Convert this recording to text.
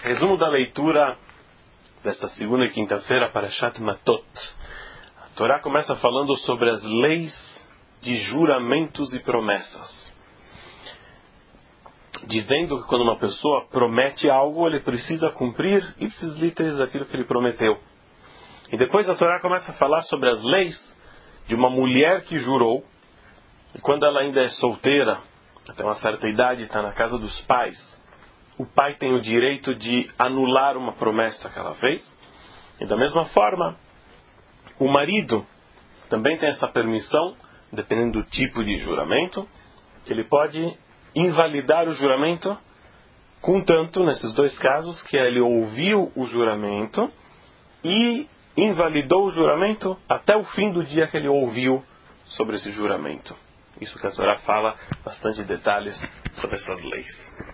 Resumo da leitura desta segunda e quinta-feira para Parashat Matot. A Torá começa falando sobre as leis de juramentos e promessas, dizendo que quando uma pessoa promete algo, ele precisa cumprir ipsis literis aquilo que ele prometeu. E depois a Torá começa a falar sobre as leis de uma mulher que jurou, e quando ela ainda é solteira, até uma certa idade, está na casa dos pais, o pai tem o direito de anular uma promessa que ela fez. E da mesma forma, o marido também tem essa permissão, dependendo do tipo de juramento, que ele pode invalidar o juramento, contanto, nesses dois casos, que ele ouviu o juramento e invalidou o juramento até o fim do dia que ele ouviu sobre esse juramento. Isso que a Torá fala, bastante detalhes sobre essas leis.